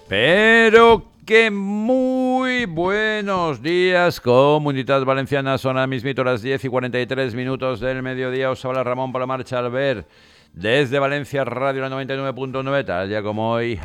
Pero que muy buenos días, Comunitat Valenciana. Son ahora mismito las 10:43 del mediodía. Os habla Ramón Palomar Chalver desde Valencia Radio, la 99.9, tal día como hoy.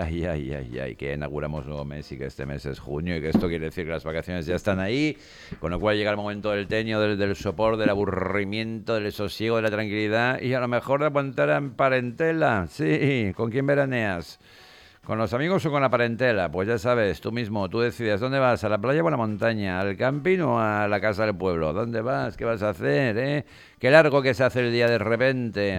Ay, que inauguramos nuevo mes y que este mes es junio y que esto quiere decir que las vacaciones ya están ahí, con lo cual llega el momento del teño, del sopor, del aburrimiento, del sosiego, de la tranquilidad y a lo mejor de aguantar en parentela. Sí, ¿con quién veraneas? ¿Con los amigos o con la parentela? Pues ya sabes, tú mismo, tú decides dónde vas, a la playa o a la montaña, al camping o a la casa del pueblo. ¿Dónde vas? ¿Qué vas a hacer? Qué largo que se hace el día de repente.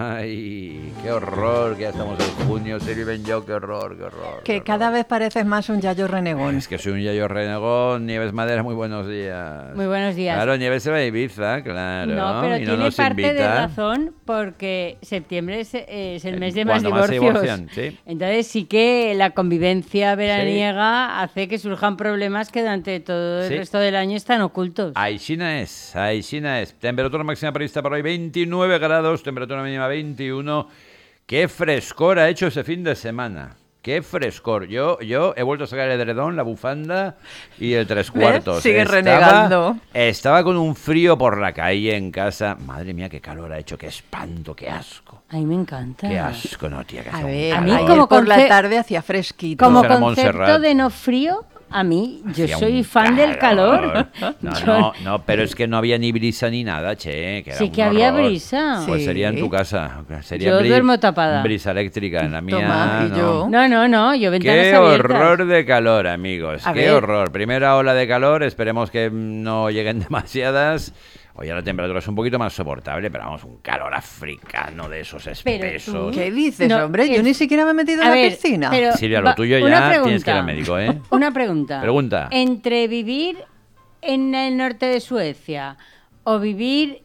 Ay, qué horror, que ya estamos en junio, se viven yo, qué horror. Que cada vez pareces más un yayo renegón. Es que soy un yayo renegón. Nieves Madera, muy buenos días. Muy buenos días. Claro, Nieves se va a Ibiza, claro. No, pero y tiene no nos parte invita. de razón porque septiembre es el mes de más Cuando más se divorcios. divorcian, sí. Entonces sí que la convivencia veraniega hace que surjan problemas que durante todo el resto del año están ocultos. Aixina es. Temperatura máxima prevista para hoy 29 grados, temperatura mínima 21. Qué frescor ha hecho ese fin de semana. Qué frescor. Yo he vuelto a sacar el edredón, la bufanda y el 3/4. Sigue renegando. Estaba con un frío por la calle en casa. Madre mía, qué calor ha hecho, qué espanto, qué asco. A mí me encanta. Qué asco, no, tía, que A hace un ver, a mí calor. como por la conce- tarde hacía fresquito. Como Será concepto Montserrat. de no frío, a mí, yo Hacía soy un fan del calor. No, pero es que no había ni brisa ni nada, che. Que era Sí un que había horror. brisa. Pues Sí. sería en tu casa. Sería Yo duermo tapada. Brisa eléctrica, en la mía Toma, y no. yo. No, yo ventanas Qué abiertas. horror de calor, amigos. A Qué ver. horror. Primera ola de calor, esperemos que no lleguen demasiadas. Hoy la temperatura es un poquito más soportable, pero vamos, un calor africano de esos Pero espesos. tú- ¿Qué dices, No, hombre? Yo es- ni siquiera me he metido en A la ver, piscina. pero- Silvia, lo tuyo una ya pregunta. tienes que ir al médico, ¿eh? Una pregunta. Pregunta. Entre vivir en el norte de Suecia o vivir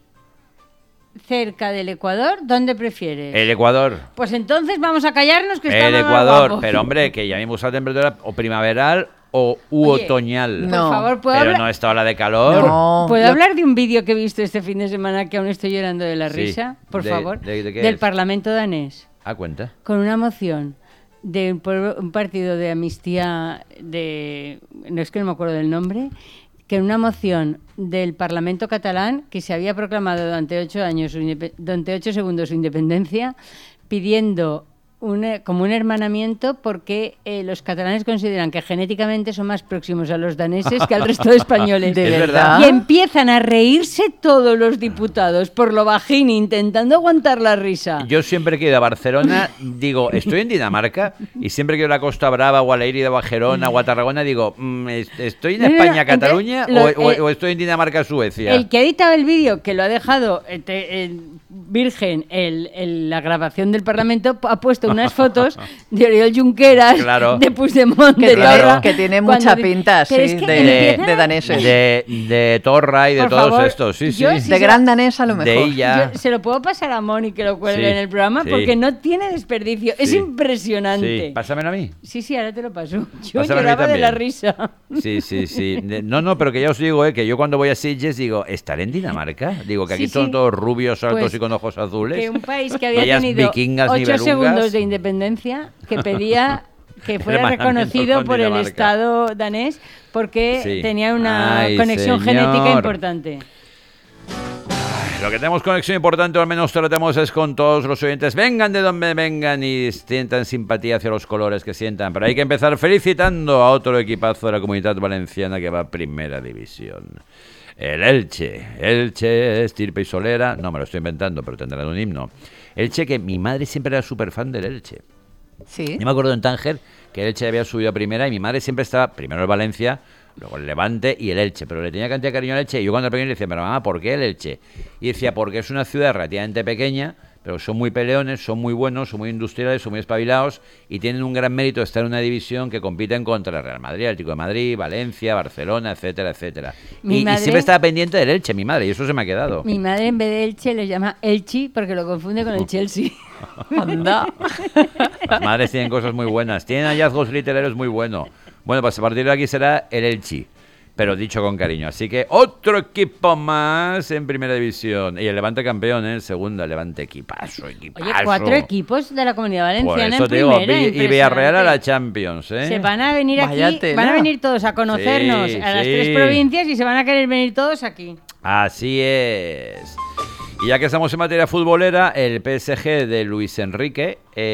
cerca del Ecuador, ¿dónde prefieres? El Ecuador. Pues entonces vamos a callarnos que está El más Ecuador. guapo. Pero hombre, que ya vimos la temperatura o primaveral o Oye, otoñal. Por No. favor, ¿puedo Pero hablar? no esta ola de calor. No. ¿Puedo Lo- hablar de un vídeo que he visto este fin de semana que aún estoy llorando de la Sí. risa? Por ¿De- favor. de qué Del es? Parlamento danés. ¿A cuenta? Con una moción de un partido de amnistía de... No es que no me acuerdo del nombre, que en una moción del Parlamento catalán, que se había proclamado durante 8 años, durante 8 segundos su independencia, pidiendo como un hermanamiento porque los catalanes consideran que genéticamente son más próximos a los daneses que al resto de españoles. ¿De Es verdad? verdad. Y empiezan a reírse todos los diputados por lo bajín, intentando aguantar la risa. Yo siempre que he ido a Barcelona, digo, estoy en Dinamarca, y siempre que he ido a la Costa Brava o a la Irida o a Gerona o a Tarragona, digo, ¿estoy en No, no, España, no, Cataluña entonces, o estoy en Dinamarca, Suecia? El que ha editado el vídeo, que lo ha dejado virgen la grabación del Parlamento, ha puesto unas fotos de Oriol Junqueras, Claro. de Puigdemont, Que de tiene- Torra. que tiene cuando mucha di- pinta, Pero sí, es que de empiezan a- daneses. De Torra y de Por todos favor, estos, sí, sí. yo De gran danés a lo De mejor. ella. Yo se lo puedo pasar a Moni que lo cuelgue Sí, en el programa sí. porque no tiene desperdicio. Es Sí. impresionante. Sí, pásamelo a mí. Sí, ahora te lo paso. Yo Pásamelo a mí lloraba de la también. risa. Sí. No, pero que ya os digo, que yo cuando voy a Sitges digo, ¿estaré en Dinamarca? Digo, que aquí Sí, son sí. todos rubios, altos Pues, y con ojos azules. Que un país que Y había ellas tenido vikingas ni 8 belungas. segundos de independencia, que pedía que fuera Hermanamiento reconocido con por el Dinamarca. Estado danés porque Sí. tenía una Ay, conexión señor. genética importante. Lo que tenemos conexión importante, o al menos tratamos, es con todos los oyentes. Vengan de donde vengan y sientan simpatía hacia los colores que sientan. Pero hay que empezar felicitando a otro equipazo de la Comunidad Valenciana que va a Primera División. El Elche, estirpe y solera. No, me lo estoy inventando, pero tendrán un himno. Elche, que mi madre siempre era súper fan del Elche. Sí. Yo me acuerdo en Tánger que el Elche había subido a primera y mi madre siempre estaba primero el Valencia, luego el Levante y el Elche, pero le tenía cantidad de cariño al Elche y yo cuando era pequeño le decía, pero mamá, ¿por qué el Elche? Y decía, porque es una ciudad relativamente pequeña, pero son muy peleones, son muy buenos, son muy industriales, son muy espabilados y tienen un gran mérito de estar en una división que compiten contra el Real Madrid, Atlético de Madrid, Valencia, Barcelona, etcétera, etcétera. Mi Y madre- siempre estaba pendiente del Elche, mi madre, y eso se me ha quedado. Mi madre en vez de Elche le llama Elchi porque lo confunde con el Chelsea. Anda. Las madres tienen cosas muy buenas, tienen hallazgos literarios muy buenos. Bueno, pues a partir de aquí será el Elche. pero dicho con cariño. Así que otro equipo más en Primera División. Y el Levante campeón en Segunda. Levante equipazo. Oye, 4 equipos de la Comunidad Valenciana Por eso en te digo, Primera. y Villarreal a la Champions, ¿eh? Se van a venir Vaya aquí, tela. van a venir todos a conocernos Sí, a las sí. 3 provincias y se van a querer venir todos aquí. Así es. Y ya que estamos en materia futbolera, el PSG de Luis Enrique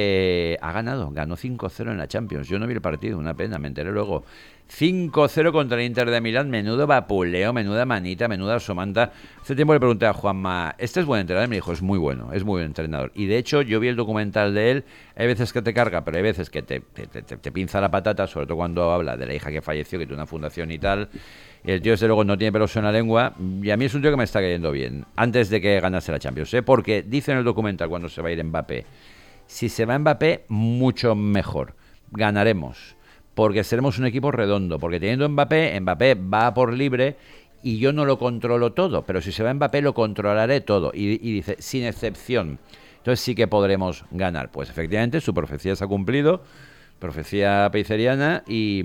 ganó 5-0 en la Champions. Yo no vi el partido, una pena, me enteré luego. 5-0 contra el Inter de Milán, menudo vapuleo, menuda manita, menuda somanta. Hace tiempo le pregunté a Juanma, ¿este es buen entrenador? Me dijo, es muy bueno, es muy buen entrenador. Y de hecho, yo vi el documental de él, hay veces que te carga, pero hay veces que te pinza la patata, sobre todo cuando habla de la hija que falleció, que tiene una fundación y tal. Y el tío, desde luego, no tiene pelos en la lengua. Y a mí es un tío que me está cayendo bien. Antes de que ganase la Champions, ¿eh? Porque dice en el documental cuando se va a ir Mbappé, si se va Mbappé, mucho mejor. Ganaremos. Porque seremos un equipo redondo. Porque teniendo Mbappé va por libre y yo no lo controlo todo. Pero si se va Mbappé, lo controlaré todo. Y dice, sin excepción. Entonces sí que podremos ganar. Pues efectivamente, su profecía se ha cumplido. Profecía peiceriana y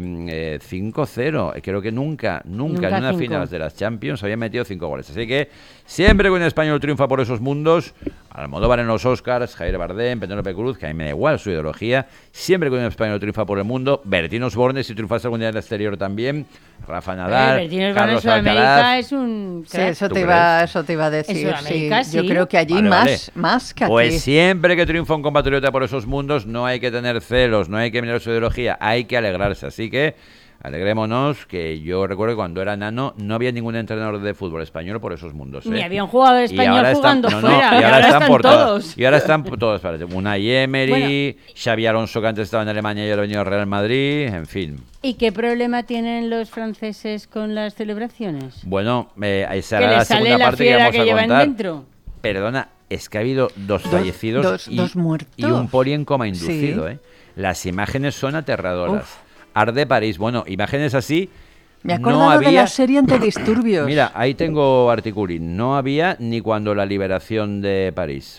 5-0. Creo que nunca en una final de las Champions había metido 5 goles. Así que siempre que un español triunfa por esos mundos, Almodóvar en los Oscars, Javier Bardem, Penélope Cruz, que a mí me da igual su ideología, siempre que un español triunfa por el mundo, Bertín Osborne, si triunfase algún día en el exterior también, Rafa Nadal, Bertín Osborne en Carlos Sudamérica Alcaraz. es un Sí, crack. eso ¿Tú te iba a decir. En Sudamérica, Yo sí. creo que allí Vale. más que aquí. Pues siempre que triunfa un compatriota por esos mundos, no hay que tener celos, no hay que mirar su ideología, hay que alegrarse. Así que alegrémonos, que yo recuerdo que cuando era nano no había ningún entrenador de fútbol español por esos mundos. Ni había un jugador Y español ahora jugando están, fuera. y ahora están por todos. Y ahora están todos. Unai Emery, Bueno. Xabi Alonso, que antes estaba en Alemania y ahora ha venido al Real Madrid, en fin. ¿Y qué problema tienen los franceses con las celebraciones? Bueno, esa Que era la les sale segunda la parte que fiera íbamos que a llevan contar. dentro. Perdona, es que ha habido dos fallecidos dos muertos. y un poli en coma inducido. Sí. Las imágenes son aterradoras. Uf. Arde París. Bueno, imágenes así. Me he no acordado de había... la serie Antidisturbios. Mira, ahí tengo articulín. No había ni cuando la liberación de París.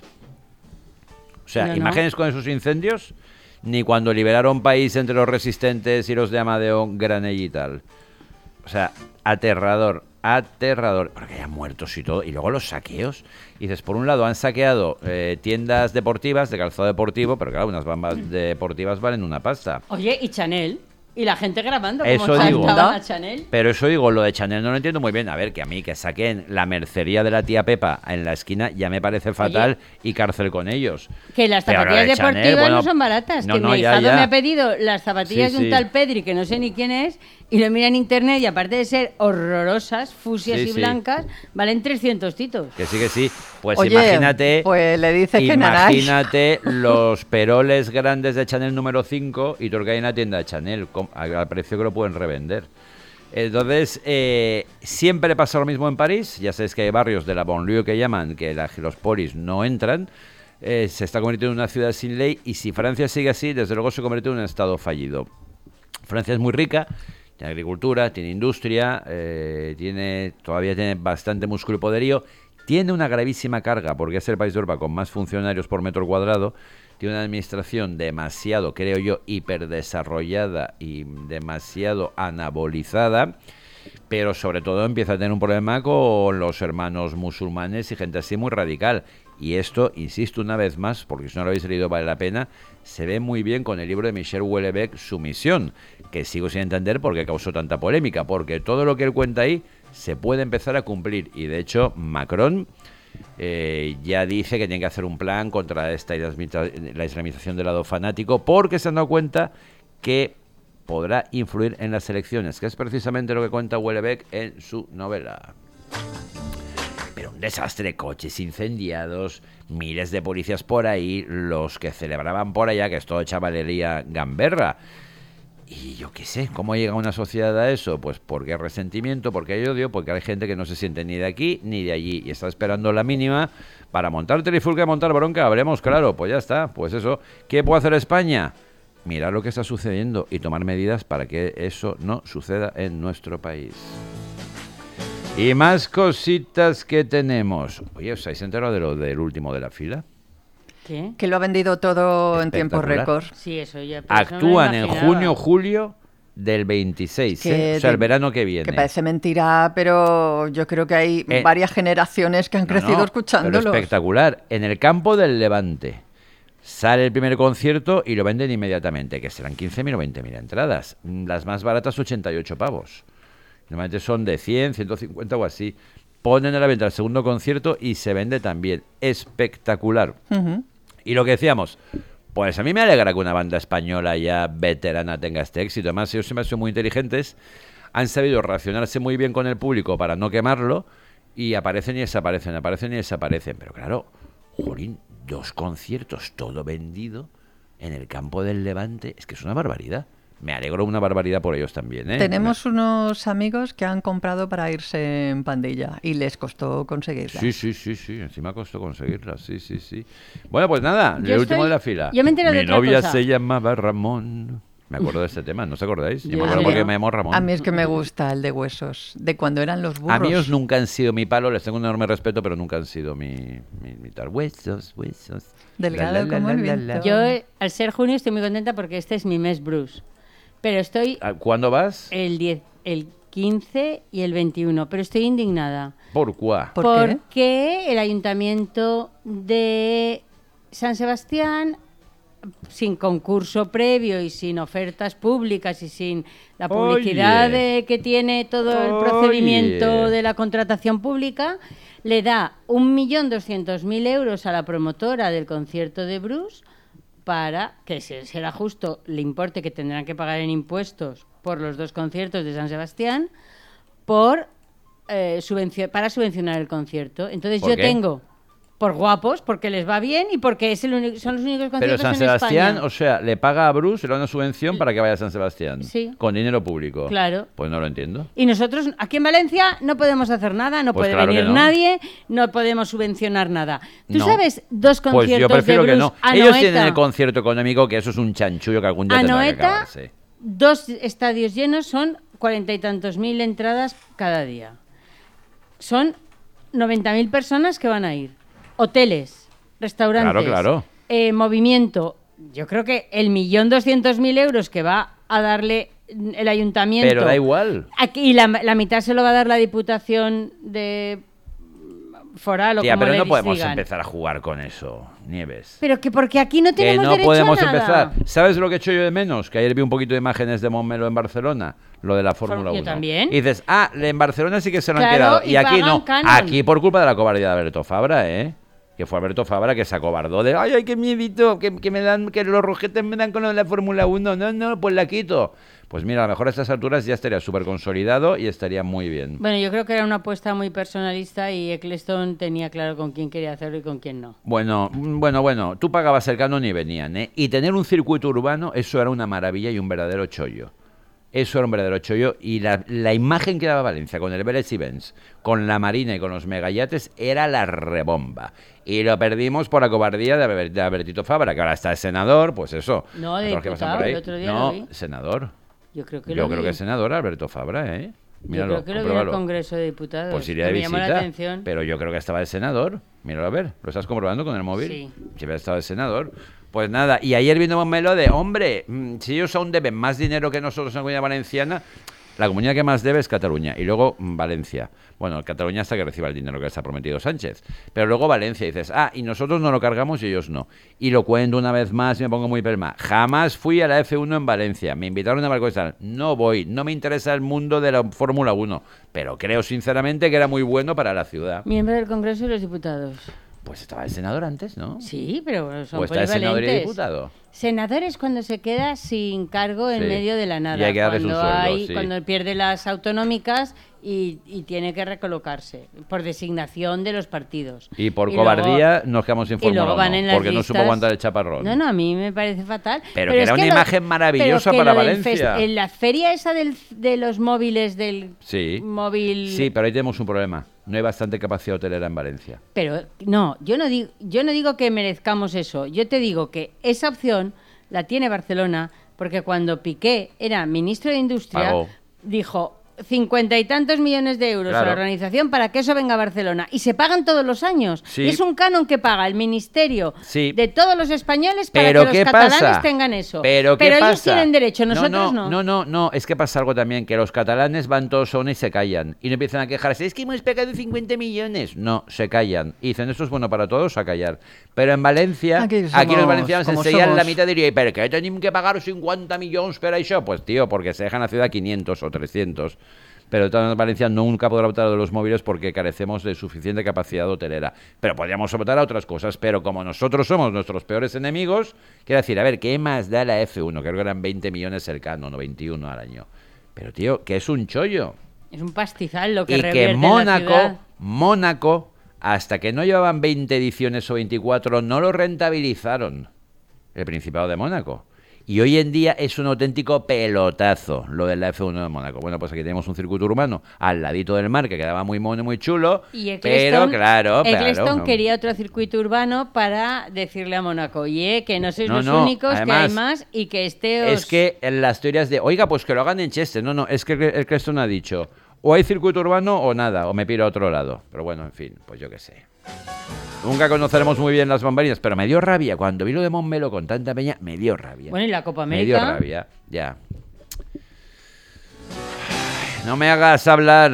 O sea, No, no. imágenes con esos incendios, ni cuando liberaron París entre los resistentes y los de Amadeo Granell y tal. O sea, aterrador, porque hayan muertos y todo. Y luego los saqueos. Y dices, por un lado han saqueado tiendas deportivas, de calzado deportivo, pero claro, unas bambas deportivas valen una pasta. Oye, ¿y Chanel? ¿Y la gente grabando? Eso ¿Cómo digo. saltaban a Chanel? Pero eso digo, lo de Chanel no lo entiendo muy bien. A ver, que a mí que saquen la mercería de la tía Pepa en la esquina ya me parece fatal y cárcel con ellos. Que las Pero zapatillas lo de deportivas Chanel, bueno, no son baratas. no, Que no, mi ya, hijado ya. me ha pedido las zapatillas Sí, de un sí. tal Pedri, que no sé ni quién es, y lo mira en internet y aparte de ser horrorosas, fusias Sí, y sí. blancas, valen 300 titos. Que sí. Pues Oye, imagínate... pues le dices que Nanay. Imagínate los peroles grandes de Chanel número 5 y tú que hay en la tienda de Chanel al precio que lo pueden revender. Entonces, siempre pasa lo mismo en París. Ya sabéis que hay barrios de la banlieue que llaman, que los polis no entran. Se está convirtiendo en una ciudad sin ley y si Francia sigue así, desde luego se convierte en un estado fallido. Francia es muy rica, tiene agricultura, tiene industria, todavía tiene bastante músculo y poderío. Tiene una gravísima carga, porque es el país de Europa con más funcionarios por metro cuadrado. Tiene una administración demasiado, creo yo, hiperdesarrollada y demasiado anabolizada. Pero sobre todo empieza a tener un problema con los hermanos musulmanes y gente así muy radical. Y esto, insisto una vez más, porque si no lo habéis leído vale la pena, se ve muy bien con el libro de Michel Houellebecq, Sumisión, que sigo sin entender por qué causó tanta polémica, porque todo lo que él cuenta ahí se puede empezar a cumplir. Y de hecho, Macron ya dice que tiene que hacer un plan contra la islamización del lado fanático, porque se han dado cuenta que podrá influir en las elecciones, que es precisamente lo que cuenta Houellebecq en su novela. Pero un desastre, coches incendiados, miles de policías por ahí, los que celebraban por allá, que es todo chavalería gamberra. Y yo qué sé, ¿cómo llega una sociedad a eso? Pues porque hay resentimiento, porque hay odio, porque hay gente que no se siente ni de aquí ni de allí y está esperando la mínima para montar trifulca y montar bronca. Hablemos, claro, pues ya está, pues eso. ¿Qué puede hacer España? Mirar lo que está sucediendo y tomar medidas para que eso no suceda en nuestro país. Y más cositas que tenemos. Oye, ¿os habéis enterado de lo del último de la fila? ¿Qué? Que lo ha vendido todo en tiempo Espectacular. récord. Sí, eso ya. pero eso no me Actúan lo en imaginaba. junio, julio del 26, Que o sea, el verano que viene. Que parece mentira, pero yo creo que hay varias generaciones que han crecido escuchándolos. Pero espectacular. En el campo del Levante sale el primer concierto y lo venden inmediatamente, que serán 15.000 o 20.000 entradas. Las más baratas 88 pavos. Normalmente son de 100, 150 o así. Ponen a la venta el segundo concierto y se vende también. Espectacular. Uh-huh. Y lo que decíamos, pues a mí me alegra que una banda española ya veterana tenga este éxito. Además, ellos siempre han sido muy inteligentes, han sabido relacionarse muy bien con el público para no quemarlo, y aparecen y desaparecen, aparecen y desaparecen. Pero claro, jolín, 2 conciertos, todo vendido en el campo del Levante, es que es una barbaridad. Me alegro una barbaridad por ellos también, ¿eh? Tenemos unos amigos que han comprado para irse en pandilla y les costó conseguirla. Sí. Encima costó conseguirla, sí. Bueno, pues nada, el último de la fila. Yo me entero de otra cosa. Mi novia se llamaba Ramón. Me acuerdo de este tema, ¿no os acordáis? Yo me acuerdo porque me llamó Ramón. A mí es que me gusta el de Huesos, de cuando eran los burros. A mí ellos nunca han sido mi palo, les tengo un enorme respeto, pero nunca han sido mi tal. Huesos. Delgado como el viento. Yo, al ser junio, estoy muy contenta porque este es mi mes Bruce. Pero estoy... ¿Cuándo vas? El 15 y el 21, pero estoy indignada. ¿Por qué? Porque el Ayuntamiento de San Sebastián, sin concurso previo y sin ofertas públicas y sin la publicidad que tiene todo el procedimiento de la contratación pública, le da 1.200.000 euros a la promotora del concierto de Bruce para que será justo el importe que tendrán que pagar en impuestos por los 2 conciertos de San Sebastián para subvencionar el concierto. Entonces yo tengo, por guapos, porque les va bien y porque son los únicos conciertos en España. Pero San Sebastián, o sea, le paga a Bruce, le da una subvención para que vaya a San Sebastián. Sí. Con dinero público. Claro. Pues no lo entiendo. Y nosotros aquí en Valencia no podemos hacer nada, no puede venir nadie, no podemos subvencionar nada. ¿Tú sabes 2 conciertos pues yo prefiero de Bruce que no. Ellos tienen el concierto económico, que eso es un chanchullo que algún día tendrá que acabarse. 2 estadios llenos son 40 y tantos mil entradas cada día. Son 90.000 personas que van a ir. Hoteles, restaurantes, claro. Movimiento. Yo creo que el 1.200.000 euros que va a darle el ayuntamiento... Pero da igual. Y la mitad se lo va a dar la Diputación de Foral o como pero le no podemos digan. empezar a jugar con eso, Nieves. Pero que porque aquí no tenemos derecho a nada. Que no podemos empezar. ¿Sabes lo que echo yo de menos? Que ayer vi un poquito de imágenes de Montmeló en Barcelona, lo de la Fórmula 1. Yo también. Y dices, en Barcelona sí que se lo han quedado. Y aquí no. Canon. Aquí por culpa de la cobardía de Alberto Fabra, que fue Alberto Fabra que se acobardó de ay, qué miedito, que me dan, que los rojetes me dan con lo de la Fórmula 1, no, pues la quito. Pues mira, a lo mejor a estas alturas ya estaría súper consolidado y estaría muy bien. Bueno, yo creo que era una apuesta muy personalista y Eccleston tenía claro con quién quería hacerlo y con quién no. Bueno, tú pagabas el canon y venían, y tener un circuito urbano, eso era una maravilla y un verdadero chollo. Eso era un verdadero chollo y la imagen que daba Valencia con el Vélez y Benz, con la Marina y con los megayates era la rebomba. Y lo perdimos por la cobardía de Albertito Fabra, que ahora está de senador, pues eso. No, de diputado, el otro día lo vi. Senador. Yo creo que es senador Alberto Fabra, Míralo, yo creo que lo vi en el Congreso de Diputados. Pues iría de visita, me llamó la atención. Pero yo creo que estaba de senador. Míralo a ver, ¿lo estás comprobando con el móvil? Sí. Si había estado de senador. Pues nada, y ayer vino Montmeló de, hombre, si ellos aún deben más dinero que nosotros en la Comunidad Valenciana, la comunidad que más debe es Cataluña y luego Valencia. Bueno, Cataluña hasta que reciba el dinero que les ha prometido Sánchez. Pero luego Valencia, y dices, y nosotros no lo cargamos y ellos no. Y lo cuento una vez más y me pongo muy pelma. Jamás fui a la F1 en Valencia. Me invitaron a Marcostal. No voy, no me interesa el mundo de la Fórmula 1. Pero creo sinceramente que era muy bueno para la ciudad. Miembro del Congreso y los Diputados. Pues estaba el senador antes, ¿no? Sí, pero son ¿O está el senador y diputado? Senador es cuando se queda sin cargo en medio de la nada. Y hay que darles un sueldo, cuando pierde las autonómicas y tiene que recolocarse por designación de los partidos. Y por cobardía luego, nos quedamos sin Fórmula 1 porque no supo aguantar el chaparrón. No, a mí me parece fatal. Pero que era una imagen maravillosa para Valencia. En la feria esa de los móviles del móvil... Sí, pero ahí tenemos un problema. No hay bastante capacidad hotelera en Valencia. Pero no, yo no digo que merezcamos eso. Yo te digo que esa opción la tiene Barcelona porque cuando Piqué era ministro de Industria dijo... 50 y tantos millones de euros a la organización para que eso venga a Barcelona. Y se pagan todos los años. Sí. Es un canon que paga el ministerio Sí. de todos los españoles para Pero que ¿qué los catalanes pasa? tengan eso. Pero ¿qué ellos pasa? tienen derecho, nosotros no. No, es que pasa algo también, que los catalanes van todos a una y se callan. Y no empiezan a quejarse, es que hemos pagado 50 millones. No, se callan. Y dicen, esto es bueno para todos, a callar. Pero en Valencia, Aquí aquí los valencianos como enseñan somos. la mitad y dirían, ¿pero qué tenemos que pagar 50 millones para eso? Pues tío, porque se dejan la ciudad 500 o 300. Pero en Valencia nunca podrá votar de los móviles porque carecemos de suficiente capacidad hotelera. Pero podríamos votar a otras cosas. Pero como nosotros somos nuestros peores enemigos, quiero decir, a ver, ¿qué más da la F1? Creo que eran 20 millones cercanos, no 21 al año. Pero tío, que es un chollo. Es un pastizal lo que Y revierte que en la ciudad. Mónaco, hasta que no llevaban 20 ediciones o 24, no lo rentabilizaron. El Principado de Mónaco. Y hoy en día es un auténtico pelotazo lo de la F1 de Mónaco. Bueno, pues aquí tenemos un circuito urbano al ladito del mar que quedaba muy mono y muy chulo. Y pero claro. Eccleston quería otro circuito urbano para decirle a Mónaco, oye, que no sois los No, únicos, además, que hay más y que Es que en las teorías de, oiga, pues que lo hagan en Chester. No, es que el Eccleston ha dicho, o hay circuito urbano o nada, o me piro a otro lado. Pero bueno, en fin, pues yo qué sé. Nunca conoceremos muy bien las bambalinas, pero me dio rabia. Cuando vi lo de Montmeló con tanta peña, me dio rabia. Bueno, y la Copa América. Me dio rabia, ya. No me hagas hablar.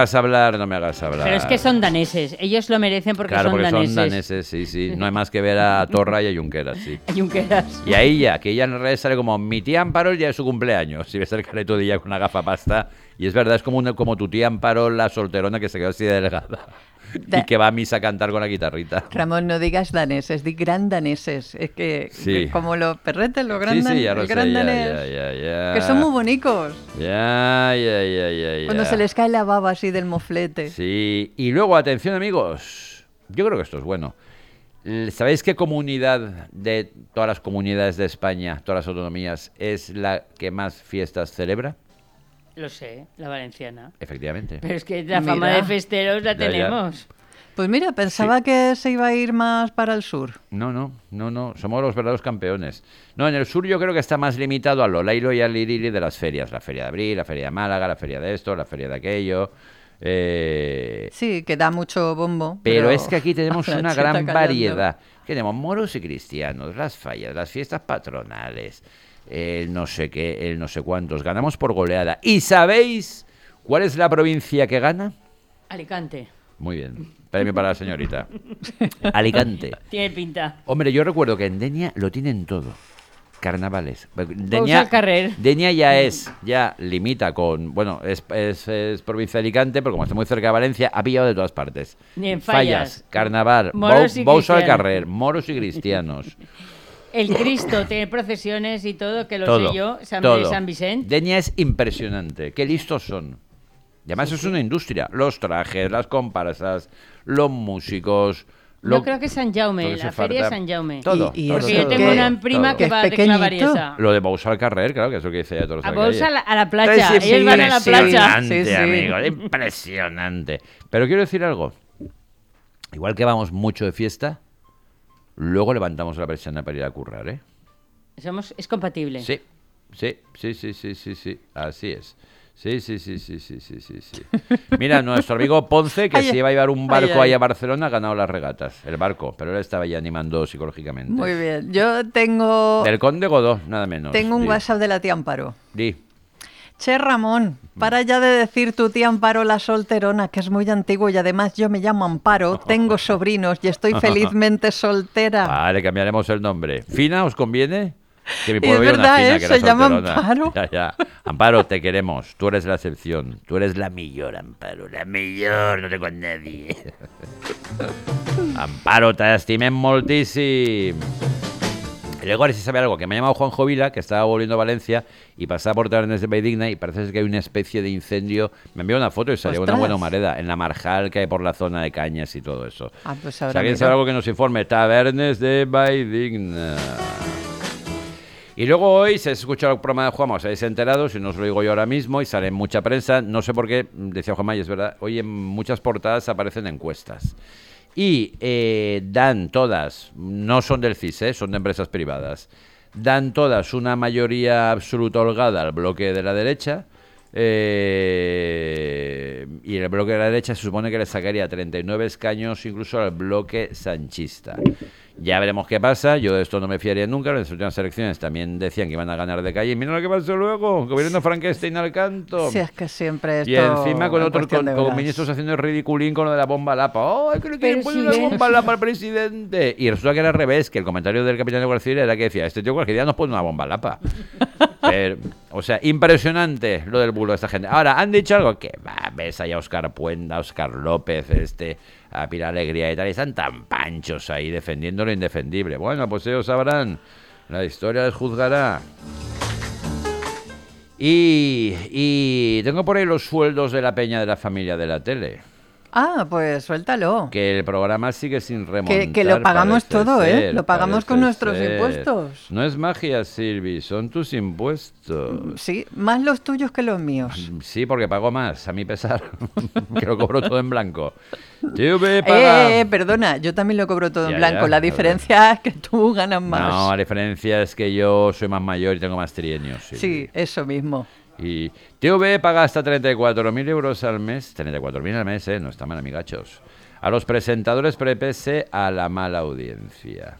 Pero es que son daneses, ellos lo merecen porque Claro, son porque daneses. son daneses, sí. No hay más que ver a Torra y a Junqueras, sí. Junqueras. Y ahí ya, que ella en redes sale como mi tía Amparo el día de su cumpleaños. Si ves el careto de ella con una gafa pasta. Y es verdad, es como tu tía Amparo, la solterona que se quedó así de delgada. Y que va a misa a cantar con la guitarrita. Ramón, no digas daneses, di gran daneses. Es que Sí. como los perretes, los gran, Sí, ya lo el sé, gran ya, danés. ya. Que son muy bonitos. Ya. Cuando se les cae la baba así del moflete. Sí, y luego, atención amigos, yo creo que esto es bueno. ¿Sabéis qué comunidad de todas las comunidades de España, todas las autonomías, es la que más fiestas celebra? Lo sé, la valenciana. Efectivamente. Pero es que la Mira. fama de festeros la Ya. tenemos. Pues mira, pensaba que se iba a ir más para el sur. No, somos los verdaderos campeones. No, en el sur yo creo que está más limitado a lo lailo y al lirili de las ferias. La feria de abril, la feria de Málaga, la feria de esto, la feria de aquello. Sí, que da mucho bombo. Pero es que aquí tenemos la una cheta gran callando. variedad. Tenemos moros y cristianos, las fallas, las fiestas patronales, el no sé qué, el no sé cuántos. Ganamos por goleada. ¿Y sabéis cuál es la provincia que gana? Alicante. Muy bien. Premio para la señorita. Alicante. Tiene pinta. Hombre, yo recuerdo que en Denia lo tienen todo. Carnavales. Al Carrer. Denia ya limita con, bueno, es provincia de Alicante, pero como está muy cerca de Valencia, ha pillado de todas partes. Ni en fallas. Carnaval, Moros y Bous al cristianos. Carrer, moros y cristianos. El Cristo tiene procesiones y todo, que lo Todo, sé yo. todo. De San Vicente. Denia es impresionante. Qué listos son. Y además es una industria. Los trajes, las comparsas, los músicos. No, creo que es San Jaume, lo que la se feria falta. de San Jaume. Todo. Y todo, Porque eso yo todo, tengo que- una prima todo. que Que va es de pequeñito. Clavariesa. Lo de Bous al Carrer, claro, que es lo que dice ella todos los A días. Bous a la playa. Es Ellos van a la playa. impresionante, Sí, sí. amigo, impresionante. Pero quiero decir algo. Igual que vamos mucho de fiesta, luego levantamos la persiana para ir a currar, ¿eh? Es compatible. Sí. Así es. Sí. Mira, nuestro amigo Ponce, que Ay, se iba a llevar un barco ay. ahí a Barcelona, ha ganado las regatas. El barco, pero él estaba ya animando psicológicamente. Muy bien. Yo tengo Del Conde Godó, nada menos. un Di, WhatsApp de la tía Amparo. di. Che, Ramón, para ya de decir tu tía Amparo la solterona, que es muy antiguo y además yo me llamo Amparo, tengo sobrinos y estoy felizmente soltera. Vale, cambiaremos el nombre. ¿Fina os conviene? Que mi Y pueblo es había una verdad, Fina ¿eh? que era Se llama solterona. Amparo. Ya. Amparo, te queremos. Tú eres la excepción. Tú eres la mejor, Amparo. La mejor, no tengo a nadie. Amparo, t'estimem moltíssim. Y luego, a ver si sabe algo, que me ha llamado Juanjo Vila, que estaba volviendo a Valencia y pasaba por Tabernes de Valldigna y parece que hay una especie de incendio. Me envió una foto y salió una ¡Ostras! buena humareda en la Marjal que hay por la zona de Cañas y todo eso. Ah, pues Si ahora alguien miro. sabe algo que nos informe, Tabernes de Valldigna. Y luego hoy se ha escuchado el programa de Juanma, os habéis enterado, si no os lo digo yo ahora mismo, y sale en mucha prensa, no sé por qué, decía Juanma, y es verdad, hoy en muchas portadas aparecen encuestas. Y dan todas, no son del CIS, son de empresas privadas, dan todas una mayoría absoluta holgada al bloque de la derecha, Y el bloque de la derecha se supone que le sacaría 39 escaños incluso al bloque sanchista. Ya veremos qué pasa. Yo de esto no me fiaría nunca. En las últimas elecciones también decían que iban a ganar de calle. Y mira lo que pasó luego. Gobierno Frankenstein al canto. Si es que siempre esto... Y encima con cuestión de con horas. ministros haciendo el ridiculín con lo de la bomba lapa. ¡Oh, es que le quieren Pero poner sí, una bomba lapa al presidente! Y resulta que era al revés, que el comentario del capitán de Guardia Civil era que decía, este tío cualquier día nos pone una bomba lapa. Pero, o sea, impresionante lo del bulo de esta gente. Ahora, ¿han dicho algo? Que va, ves ahí a Óscar Puenda, a Óscar López, a Pilar Alegría y tal, y están tan panchos ahí defendiendo lo indefendible. Bueno, pues ellos sabrán, la historia les juzgará. Y tengo por ahí los sueldos de la peña de la familia de la tele. Ah, pues suéltalo. Que el programa sigue sin remontar. Que lo pagamos parece todo, ser, Lo pagamos con parece nuestros ser. impuestos. No es magia, Silvi, son tus impuestos. Sí, más los tuyos que los míos. Sí, porque pago más, a mi pesar. Que lo cobro todo en blanco. TV paga... Perdona, yo también lo cobro todo en Ya, blanco. ya, La a ver. diferencia es que tú ganas más. No, la diferencia es que yo soy más mayor y tengo más trienios. Silvi. Sí, eso mismo. Y TV paga hasta 34.000 euros al mes. 34.000 al mes, no está mal, amigachos. A los presentadores pese a la mala audiencia.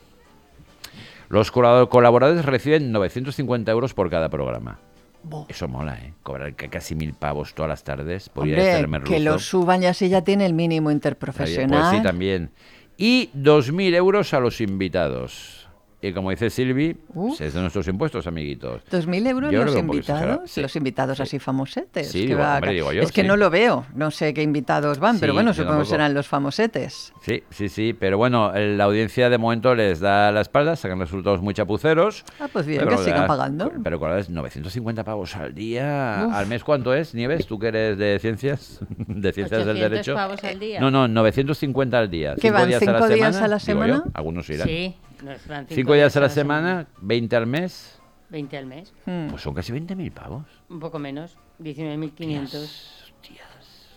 Los colaboradores reciben 950 euros por cada programa. Bo. Eso mola, cobrar casi 1.000 pavos todas las tardes por ir a este Hombre, que merluzo. lo suban y así ya tiene el mínimo interprofesional. Pues sí, también. Y 2.000 euros a los invitados. Y como dice Silvi, Uf. es de nuestros impuestos, amiguitos. 2.000 euros Yo los creo que un poco exagerado, invitados, sí. los invitados Sí. así famosetes. Sí, que digo, va hombre, acá. digo yo, es que sí. no lo veo, no sé qué invitados van, pero Sí, bueno, yo supongo que tampoco. serán los famosetes. Sí, pero bueno, la audiencia de momento les da la espalda, sacan resultados muy chapuceros. Ah, pues bien, Pero que sigan ya- pagando. Pero con 950 pavos al día, Uf. al mes, ¿cuánto es, Nieves? ¿Tú que eres de ciencias? De ciencias del 800 derecho. pavos al día. No, 950 al día. ¿Qué 5 van, días 5 a la días semana, a la digo semana? yo, algunos irán. Sí, nos dan 5 días a la semana, 20 al mes, 20 al mes. Mm. pues son casi 20.000 pavos. Un poco menos. 19.500. Hostias.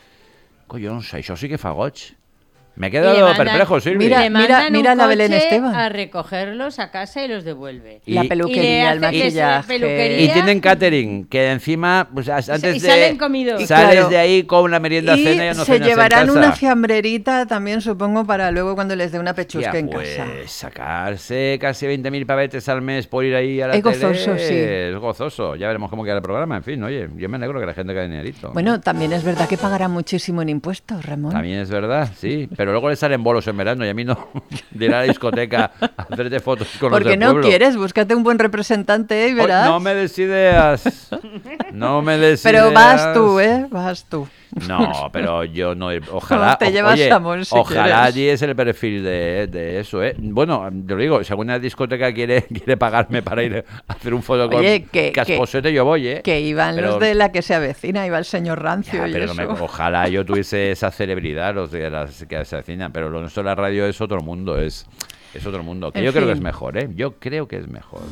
Collons, això sí que fa goig. Me he Y le quedado mandan- perplejo, Silvi. Mira, Le mandan mira un la Belén coche Esteban. a recogerlos a casa y los devuelve. La Y- peluquería, y el le hace que sea maquillaje. peluquería. Y tienen catering, que encima, pues antes y de... salen comidos. Y Sales claro. de ahí con una merienda Y cena y ya no se cenas en llevarán casa. una fiambrerita también, supongo, para luego cuando les dé una Hostia, pechusca en pues, casa. sacarse casi 20.000 pavetes al mes por ir ahí a la Es tele gozoso, sí. es gozoso. Ya veremos cómo queda el programa. En fin, oye, yo me alegro que la gente gane dinerito. Bueno, también es verdad que pagarán muchísimo en impuestos, Ramón. También es verdad, sí. Pero luego le salen bolos en verano y a mí no. De ir a la discoteca a hacerte fotos con los Porque del no pueblo. quieres, búscate un buen representante y Oh, verás. no me des ideas. No me des Pero ideas. vas tú, vas tú. No, pero yo no. Ojalá. Te llevas oye, jamón si ojalá quieres. allí es el perfil de eso, Bueno, te lo digo, si alguna discoteca quiere pagarme para ir a hacer un foto Oye, con Casposete, yo voy, Que iban Pero- los de la que se avecina, iba el señor Rancio Ya, y pero eso. ojalá yo tuviese esa celebridad, los de las que se avecinan, pero lo nuestro de la radio es otro mundo, es otro mundo. Que En yo creo que fin. es mejor, Yo creo que es mejor.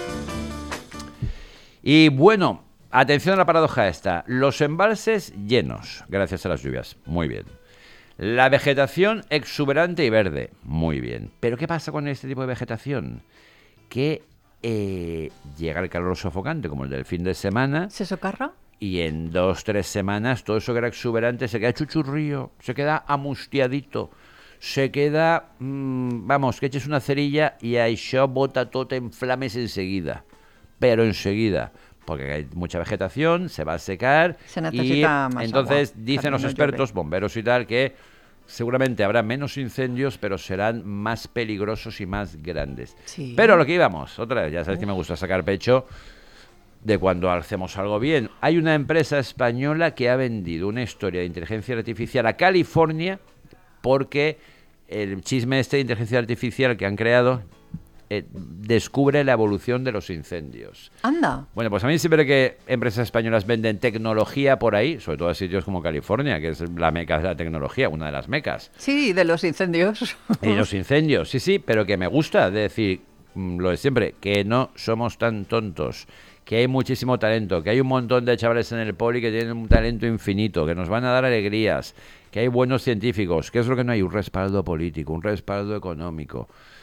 Y bueno, atención a la paradoja esta. Los embalses llenos, gracias a las lluvias. Muy bien. La vegetación exuberante y verde. Muy bien. Pero ¿qué pasa con este tipo de vegetación? Que llega el calor sofocante, como el del fin de semana, ¿Se socarra? y en 2-3 semanas todo eso que era exuberante se queda chuchurrío, se queda amustiadito, se queda, vamos, que eches una cerilla y això bota tot en flames enseguida, pero enseguida, porque hay mucha vegetación, se va a secar Se necesita y más entonces agua, dicen los también no expertos, llueve. bomberos y tal, que seguramente habrá menos incendios, pero serán más peligrosos y más grandes. Sí. Pero a lo que íbamos, otra vez, ya sabes que me gusta sacar pecho de cuando hacemos algo bien. Hay una empresa española que ha vendido una historia de inteligencia artificial a California porque el chisme de inteligencia artificial que han creado descubre la evolución de los incendios. Anda. Bueno, pues a mí siempre que empresas españolas venden tecnología por ahí, sobre todo en sitios como California, que es la meca de la tecnología, una de las mecas, Sí, de los incendios. y los incendios, sí, pero que me gusta decir lo de siempre, que no somos tan tontos, que hay muchísimo talento, que hay un montón de chavales en el poli que tienen un talento infinito, que nos van a dar alegrías, que hay buenos científicos, que es lo que no hay, un respaldo político, un respaldo económico.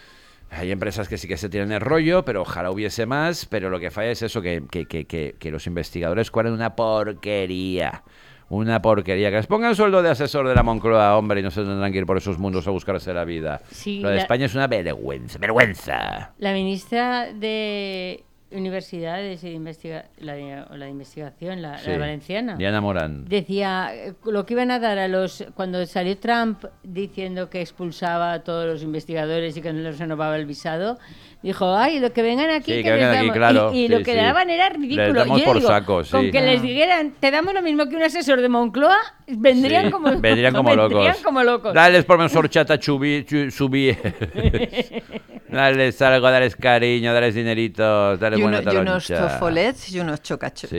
Hay empresas que sí que se tienen el rollo, pero ojalá hubiese más, pero lo que falla es eso, que los investigadores cuadran una porquería. Una porquería. Que les pongan sueldo de asesor de la Moncloa, hombre, y no se tendrán que ir por esos mundos a buscarse la vida. Sí, lo de España es una vergüenza. La ministra de Universidades y la de Investigación, la valenciana, Diana Morán, decía lo que iban a dar cuando salió Trump diciendo que expulsaba a todos los investigadores y que no les renovaba el visado, dijo, ay, lo que vengan aquí, sí, que vengan aquí, claro. Y lo que le daban era ridículo. Les damos por saco, sí. Con que les dijeran, te damos lo mismo que un asesor de Moncloa, vendrían como locos. Dales por menos horchata subí. Dales algo, dales cariño, dales dineritos, dales buena taroncha. Y unos tofolets y unos chocachos.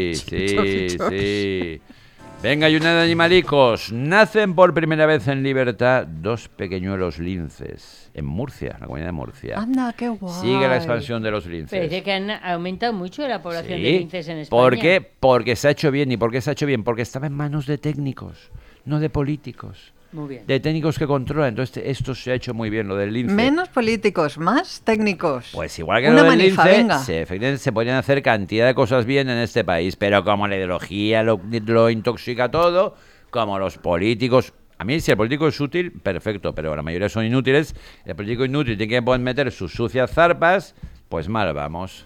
Sí. Venga, y una de animalicos. Nacen por primera vez en libertad 2 pequeñuelos linces en Murcia, en la comunidad de Murcia. Anda, qué guay. Sigue la expansión de los linces. Parece que han aumentado mucho la población de linces en España. ¿Por qué? Porque se ha hecho bien. ¿Y por qué se ha hecho bien? Porque estaba en manos de técnicos, no de políticos. Muy bien. De técnicos que controlan. Entonces esto se ha hecho muy bien, lo del lince. Menos políticos, más técnicos. Pues igual que una lo del manifa, lince, venga. efectivamente se podrían hacer cantidad de cosas bien en este país, pero como la ideología lo intoxica todo, como los políticos... A mí, si el político es útil, perfecto, pero la mayoría son inútiles. El político inútil tiene que meter sus sucias zarpas, pues mal vamos.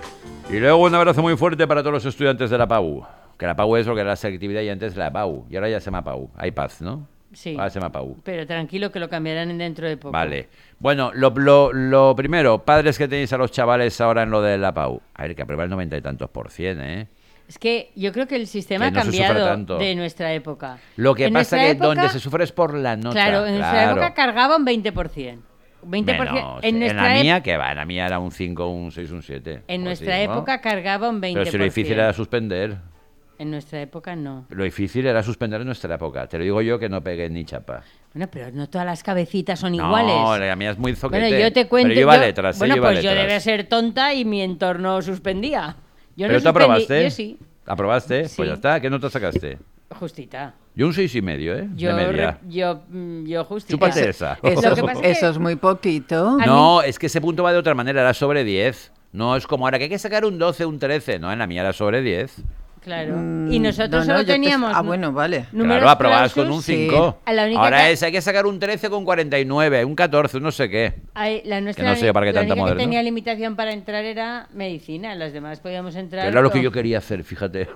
Y luego un abrazo muy fuerte para todos los estudiantes de la PAU. Que la PAU es lo que era la selectividad y antes la PAU. Y ahora ya se llama PAU. Hay paz, ¿no? Sí. Ahora se llama PAU. Pero tranquilo que lo cambiarán dentro de poco. Vale. Bueno, lo primero, padres que tenéis a los chavales ahora en lo de la PAU. A ver, que aprueba el 90 y tantos %, ¿eh? Es que yo creo que el sistema Que no ha se sufre cambiado tanto. de nuestra época. Lo que En pasa nuestra que época, donde se sufre es por la nota. Claro, en nuestra época cargaba un 20%. 20%. Menos. En la mía, ¿qué va? En la mía era un 5, un 6, un 7. En nuestra época cargaba un 20%. Pero si lo difícil era suspender. En nuestra época no. Lo difícil era suspender en nuestra época. Te lo digo yo que no pegué ni chapa. Bueno, pero no todas las cabecitas son iguales. No, la mía es muy zoquete. Bueno, yo te cuento. Pero yo iba a letras, bueno, iba a pues yo letras. debía ser tonta y mi entorno suspendía. Yo ¿Pero no tú suspendí. aprobaste? Yo sí. ¿Aprobaste? Sí. Pues ya está. ¿Qué nota sacaste? Justita. Yo un 6,5, ¿eh? Yo, de media. yo justita. Chúpate esa. Lo que pasa es que- Eso es muy poquito. No, es que ese punto va de otra manera. Era sobre 10. No es como ahora que hay que sacar un 12, un 13. No, en la mía era sobre 10. Claro. Y nosotros no, solo yo te- teníamos... bueno, vale. números Claro, aprobabas con clausus. un 5. A la única Ahora ca- hay que sacar un 13 con 49, un 14, un no sé qué. La nuestra, Que no sé yo para qué la tanta única moderno. que tenía limitación para entrar era medicina. Las demás podíamos entrar... Que era lo que con- yo quería hacer, fíjate.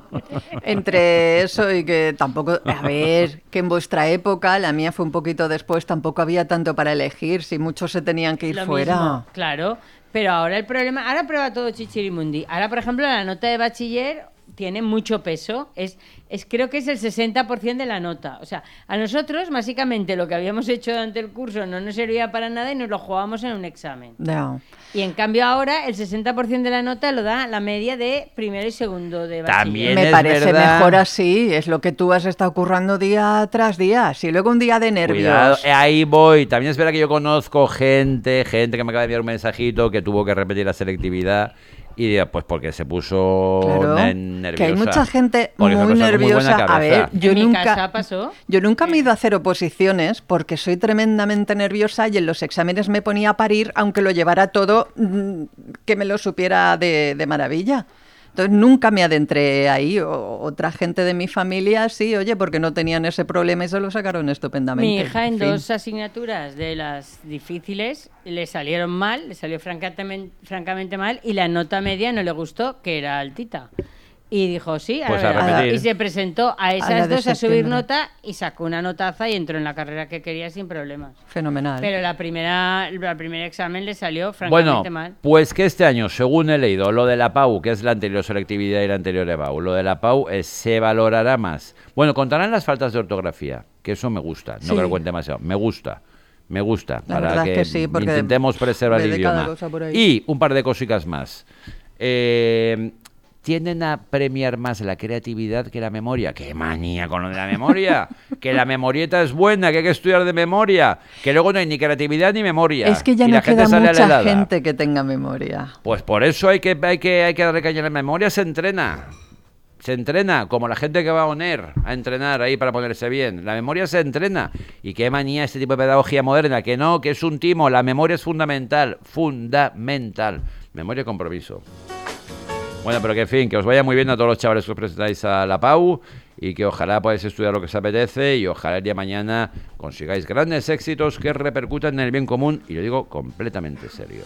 Entre eso y que tampoco, a ver, que en vuestra época, la mía fue un poquito después, tampoco había tanto para elegir, si muchos se tenían que ir Lo fuera. mismo, claro. Pero ahora el problema... Ahora prueba todo chichirimundi. Ahora, por ejemplo, la nota de bachiller tiene mucho peso. Creo que es el 60% de la nota. O sea, a nosotros, básicamente, lo que habíamos hecho durante el curso no nos servía para nada y nos lo jugábamos en un examen. Ya. Y en cambio ahora el 60% de la nota lo da la media de primero y segundo de bachiller. También Me es parece verdad. mejor así, es lo que tú has estado currando día tras día. Si luego un día de nervios. Cuidado, ahí voy. También es verdad que yo conozco gente que me acaba de enviar un mensajito que tuvo que repetir la selectividad y pues porque se puso Claro, nerviosa. que hay mucha gente Porque esa muy persona con muy buena nerviosa. A cabeza. ver, yo En mi nunca, casa pasó. yo nunca me he ido a hacer oposiciones porque soy tremendamente nerviosa y en los exámenes me ponía a parir, aunque lo llevara todo, que me lo supiera de maravilla. Entonces nunca me adentré ahí. Otra gente de mi familia sí, oye, porque no tenían ese problema y se lo sacaron estupendamente. Mi hija en fin. 2 asignaturas de las difíciles le salieron mal, le salió francamente mal y la nota media no le gustó, que era altita. Y dijo, sí, Pues a verás. repetir. Y se presentó a la esas de 2 a subir septiembre. nota y sacó una notaza y entró en la carrera que quería sin problemas. Fenomenal. Pero el primer examen le salió Bueno, francamente mal. pues que este año, según he leído, lo de la PAU, que es la anterior selectividad y la anterior EBAU, lo de la PAU se valorará más. Bueno, contarán las faltas de ortografía, que eso me gusta, no Sí. que lo cuente demasiado, me gusta, La para verdad que, es que sí, porque intentemos preservar el ve de cada idioma. cosa por ahí. Y un par de cositas más. Tienden a premiar más la creatividad que la memoria. ¡Qué manía con lo de la memoria! Que la memorieta es buena, que hay que estudiar de memoria, que luego no hay ni creatividad ni memoria. Es que ya y no la gente queda sale mucha alelada. gente que tenga memoria. Pues por eso hay que darle caña a la memoria, se entrena. se entrena, como la gente que va a ONER a entrenar ahí para ponerse bien. La memoria se entrena. Y qué manía este tipo de pedagogía moderna, que no, que es un timo. La memoria es fundamental. Fundamental. Memoria y compromiso. Bueno, pero que en fin, que os vaya muy bien a todos los chavales que os presentáis a la PAU y que ojalá podáis estudiar lo que os apetece y ojalá el día de mañana consigáis grandes éxitos que repercutan en el bien común, y lo digo completamente serio.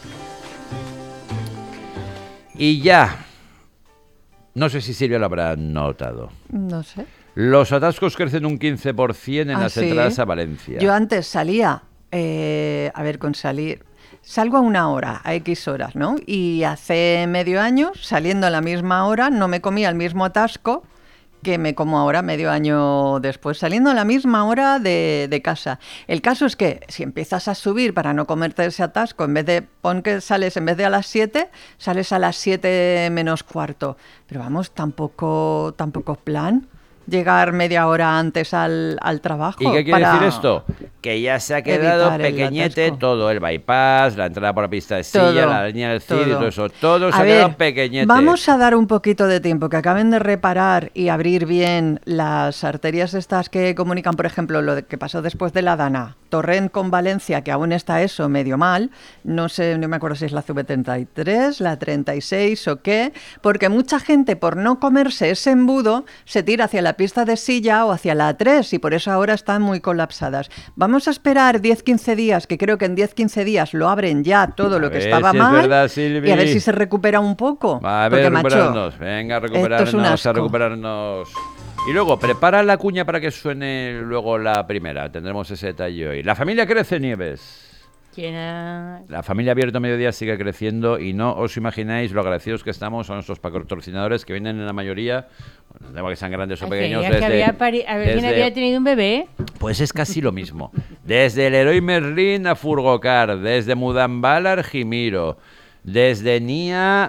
Y ya, no sé si Silvia lo habrá notado. No sé. Los atascos crecen un 15% en las ¿sí? entradas a Valencia. Yo antes salía, a ver, con salir... Salgo a una hora, a X horas, ¿no? Y hace medio año, saliendo a la misma hora, no me comía el mismo atasco que me como ahora, medio año después, saliendo a la misma hora de casa. El caso es que si empiezas a subir para no comerte ese atasco, en vez de, pon que sales, en vez de a las 7, sales a las 7 menos cuarto. Pero vamos, tampoco es plan llegar media hora antes al trabajo. ¿Y qué quiere decir esto? Que ya se ha quedado pequeñete todo, el bypass, la entrada por la pista de silla, la línea del CID y todo eso. Todo se ha quedado pequeñete. Vamos a dar un poquito de tiempo, que acaben de reparar y abrir bien las arterias estas que comunican, por ejemplo, lo que pasó después de la Dana. Torrent con Valencia, que aún está eso medio mal. No sé, no me acuerdo si es la CV33, la 36 o qué. Porque mucha gente, por no comerse ese embudo, se tira hacia la pista de silla o hacia la A3 y por eso ahora están muy colapsadas. Vamos a esperar 10-15 días, que creo que en 10-15 días lo abren ya todo lo que estaba mal, verdad, y a ver si se recupera un poco. A ver, recuperarnos. Venga, a recuperarnos. Y luego, prepara la cuña para que suene luego la primera. Tendremos ese detalle hoy. La familia crece, Nieves. La familia Abierto Mediodía sigue creciendo y no os imagináis lo agradecidos que estamos a nuestros patrocinadores que vienen en la mayoría, bueno, no que sean grandes o pequeños. ¿Quién había tenido un bebé? Pues es casi lo mismo. Desde el Leroy Merlin a Furgocar, desde Mudambal a Argimiro, desde Nia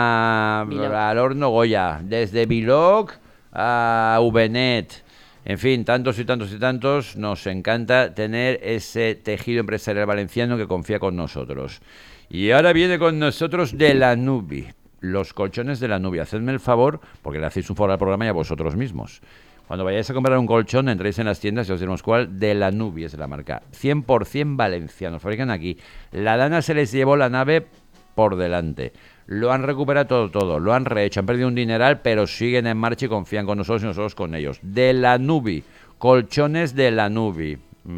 al Horno Goya, desde Biloc a Ubenet. En fin, tantos y tantos y tantos, nos encanta tener ese tejido empresarial valenciano que confía con nosotros. Y ahora viene con nosotros de la Nubi, los colchones de la Nubi. Hacedme el favor, porque le hacéis un favor al programa y a vosotros mismos. Cuando vayáis a comprar un colchón, entréis en las tiendas y os diremos cuál. De la Nubi es la marca. 100% valencianos, fabrican aquí. La Dana se les llevó la nave por delante. Lo han recuperado todo, lo han rehecho, han perdido un dineral, pero siguen en marcha y confían con nosotros y nosotros con ellos. De la Nubi, colchones de la Nubi.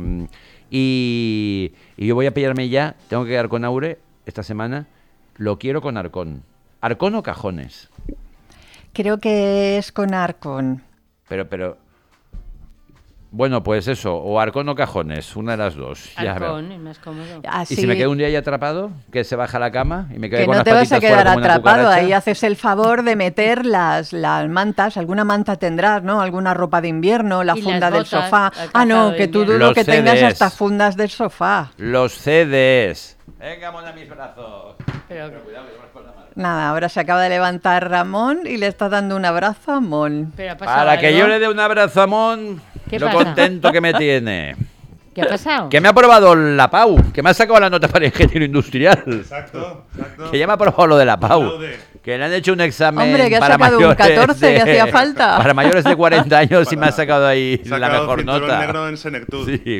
Y yo voy a pillarme ya, tengo que quedar con Aure esta semana, lo quiero con Arcón. ¿Arcón o cajones? Creo que es con Arcón. Pero... Bueno, pues eso, o Arcón o cajones, una de las dos. Arcón, es más cómodo. Así, ¿y si me quedo un día ahí atrapado? ¿Que se baja a la cama? Y me quedo que con no las te vas a patitas quedar fuera como una atrapado, cucaracha. ahí haces el favor de meter las mantas, alguna manta tendrás, ¿no? Alguna ropa de invierno, la y funda del botas, sofá. No, que tú dudo que tengas hasta fundas del sofá. Los CDs. Venga, mona, mis brazos. Pero cuidado, que te vas con la mano. Nada, ahora se acaba de levantar Ramón y le está dando un abrazo a Mon. Para que yo le dé un abrazo a Mon, lo contento que me tiene. ¿Qué ha pasado? Que me ha aprobado la PAU, que me ha sacado la nota para ingeniero industrial. Exacto. Que ya me ha aprobado lo de la PAU. Que le han hecho un examen. Hombre, que ha para sacado un 14 que hacía falta. Para mayores de 40 años y me ha sacado ahí la mejor nota. Negro en Senectud. Sí.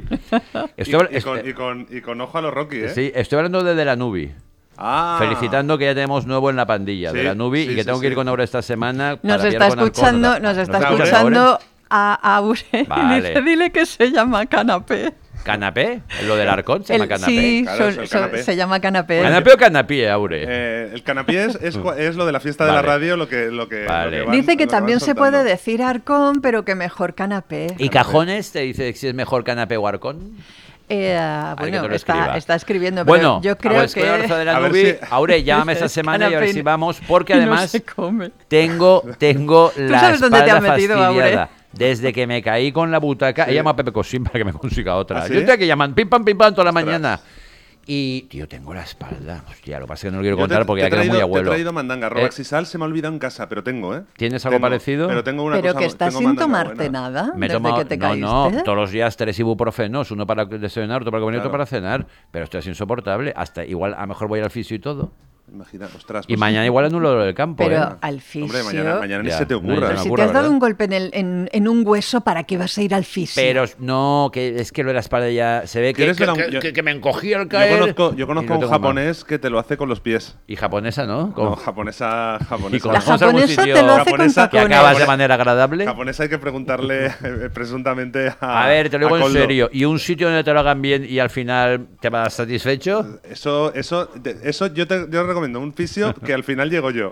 Y con ojo a los Rocky, ¿eh? Sí, estoy hablando de la Nubi. Felicitando que ya tenemos nuevo en la pandilla de la Nubi y que tengo que ir con Aure esta semana. Nos está escuchando a Aure. Vale. Dice, dile que se llama canapé. ¿Canapé? ¿Lo del Arcón se llama canapé? Sí, claro, se llama canapé. ¿Canapé o canapé, Aure? El canapé es lo de la fiesta de la radio, lo que dice que también se puede decir Arcón, pero que mejor canapé. ¿Y cajones? ¿Te dice si es mejor canapé o Arcón? Bueno, está escribiendo, pero bueno, yo creo que... De la Nubi, Aure, llámame esta semana y a ver si vamos, porque además tengo la sabes dónde te has metido, fastidiada. Aure? Desde que me caí con la butaca, llamo a Pepe Cosín para que me consiga otra. ¿Ah, sí? Yo tengo que llamar pim pam toda la mañana. Y, tío, tengo la espalda. Hostia, lo que pasa es que no lo quiero contar porque ya quedo muy abuelo. Te he traído mandanga. Robaxisal se me ha olvidado en casa, pero tengo, ¿eh? ¿Tienes algo parecido? Pero tengo una pero cosa, que estás sin tomarte nada desde que te caíste. No, todos los días 3 ibuprofenos, uno para desayunar, otro para comer y otro para cenar. Pero esto es insoportable. Hasta igual, a lo mejor voy al fisio y todo. Imagina, ostras. Y mañana igual anulo lo del campo, Pero al fisio... Hombre, mañana ni Ya, se te no, ocurra. Pero si ocurra, te has dado ¿verdad? un golpe en un hueso, ¿para qué vas a ir al fisio? Pero no, que es que lo de la espalda ya se ve que, ¿Quieres ver a un- que me encogí al caer. Yo conozco y a lo un tengo japonés que te lo hace con los pies. mal. Y japonesa, ¿no? No, japonesa. Y con La vamos a algún japonesa sitio te lo hace con japonesa que tacones. acabas de manera agradable. Japonesa hay que preguntarle presuntamente a. A ver, te lo digo a en Koldo. serio. ¿Y un sitio donde te lo hagan bien y al final te vas satisfecho? Eso yo recomiendo un fisio que al final llego yo.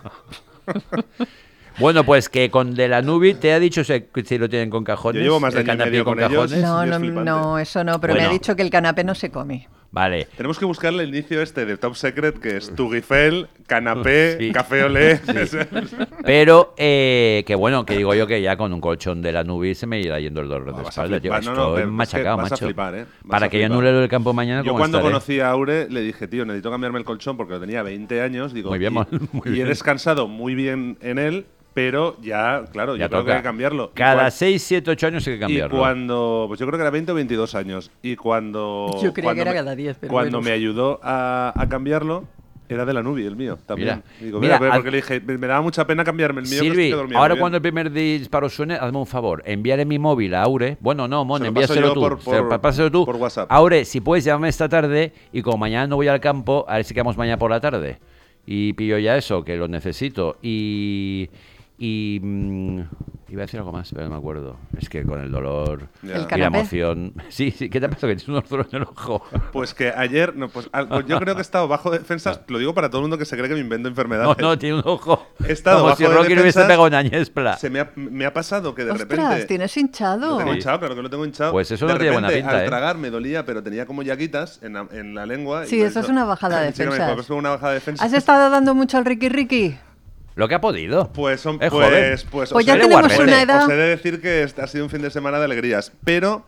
Bueno, pues que con De la Nubi te ha dicho si lo tienen con cajones. Yo llevo más de el año y canapé medio con ellos. cajones. No, y es no, flipante. no, eso no, pero me Bueno. ha dicho que el canapé no se come. Vale. Tenemos que buscarle el inicio de Top Secret, que es Tugifel, canapé, Sí. café olé. Pero que bueno, que digo yo que ya con un colchón De la Nubi se me irá yendo el dolor de Vas a espalda, tío. flipar. No, Estoy pero es que machacado, vas a macho. flipar, ¿eh? Vas Para a que yo flipar. anule lo del campo mañana, Yo ¿cómo cuando estaré? conocí a Aure le dije, tío, necesito cambiarme el colchón porque lo tenía 20 años. Digo, Muy bien, muy y he bien. descansado muy bien en él, pero ya, claro, Ya yo creo que toca. hay que cambiarlo. Cada 6, 7, 8 años hay que Y cambiarlo. cuando, pues yo creo que era 20 o 22 años. Y cuando. Yo creía cuando que era me- cada 10, pero Cuando bueno. me ayudó a cambiarlo, era De la Nubi, el mío también. Mira, Digo, mira, mira, porque le dije, me daba mucha pena cambiarme el mío. que Silvi, es que dormía ahora muy bien. cuando el primer disparo suene, hazme un favor, envíale mi móvil a Aure. Bueno, no, Mon, Se lo envíaselo paso tú. yo Pásalo tú. por WhatsApp. Aure, si puedes, llámame esta tarde y como mañana no voy al campo, a ver si quedamos mañana por la tarde. Y pillo ya eso, que lo necesito. Iba a decir algo más, pero no me acuerdo. Es que con el dolor Ya. El y la canapé. emoción... Sí, ¿qué te ha pasado? Que tienes un dolor en el ojo. Pues que ayer, no, pues yo creo que he estado bajo defensas. Lo digo para todo el mundo que se cree que me invento No, enfermedades. no, tiene un ojo He estado como bajo si de Rocky le hubiese defensas. pegado una ñespla. Me ha pasado que de Ostras, repente. tienes Lo hinchado. tengo Sí. hinchado, claro que lo tengo hinchado. Pues eso de no tiene buena repente, pinta, al ¿eh? tragar me dolía, pero tenía como llaguitas en la lengua. Sí, y me eso es dijo- una bajada de mi chica me dijo, defensas. "Pues fue una bajada de defensas". ¿Has estado dando mucho al Ricky Ricky? Lo que ha podido. Pues, Es joven. Pues os ya he- tenemos guarrete. una edad. Os he de decir que ha sido un fin de semana de alegrías, pero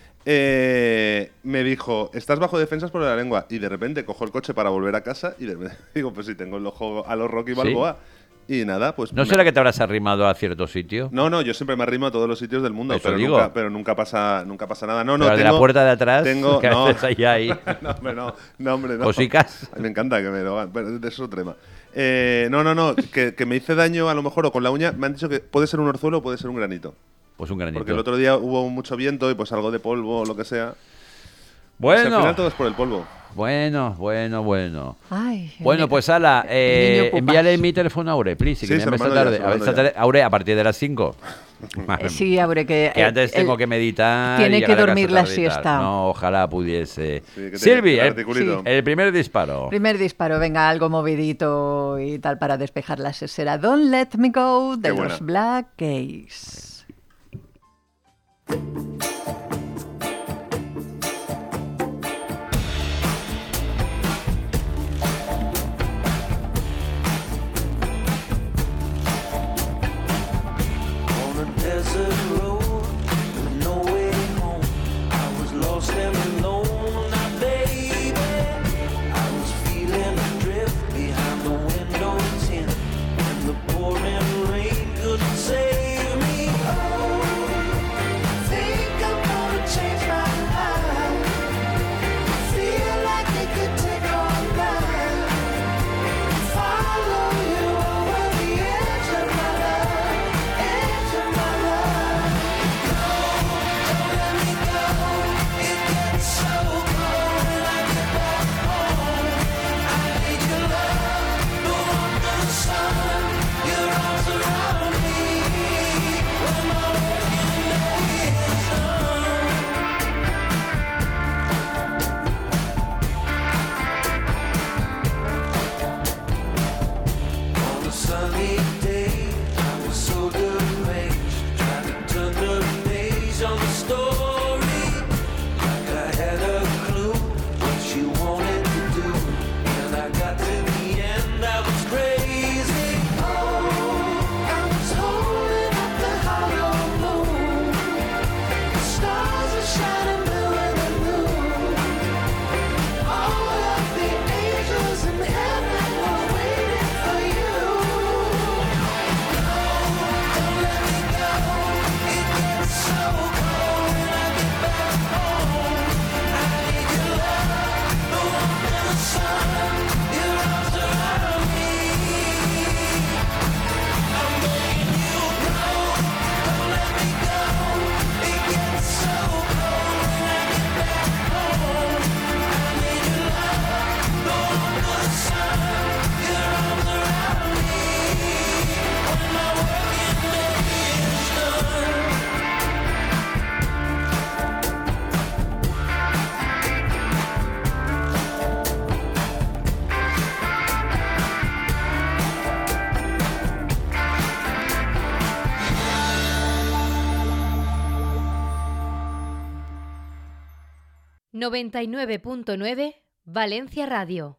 me dijo, estás bajo defensas por la lengua, y de repente cojo el coche para volver a casa y de repente digo, pues si tengo el ojo a los Rocky Balboa. Y nada, pues... ¿No será que te habrás arrimado a cierto sitio? No, yo siempre me arrimo a todos los sitios del mundo, Eso pero digo. nunca pasa nada. No, Pero no, de la puerta de atrás, que no. haces ahí. No, hombre, no. Cosicas. Ay, me encanta que me lo hagan, pero de eso es otro tema. No, que me hice daño a lo mejor o con la uña. Me han dicho que puede ser un orzuelo o puede ser un granito. Pues un granito. Porque el otro día hubo mucho viento y pues algo de polvo o lo que sea. Pues al Bueno, final todo es por el polvo. bueno. Ay, Bueno, pues ala, niño pupas. envíale mi teléfono a Aure, please, Sí, que me se llame lo esta mando ya, tarde. se lo A ver, mando esta ya. tarde, Aure, a partir de las 5. sí, Aure, que... Que antes tengo el- que meditar. tiene y que llegar a casa dormir la tarde y tal. siesta. No, ojalá pudiese. Sí, que Silvi, tiene el articulito. el primer disparo. Primer disparo, venga, algo movidito y tal para despejar la sesera. Don't Let Me Go de Qué buena. los Black Keys. On a desert road with no way home, I was lost and alone. Now, baby, I was feeling adrift behind the window tint, and the pouring rain couldn't save me. Oh, think 99.9 Valencia Radio.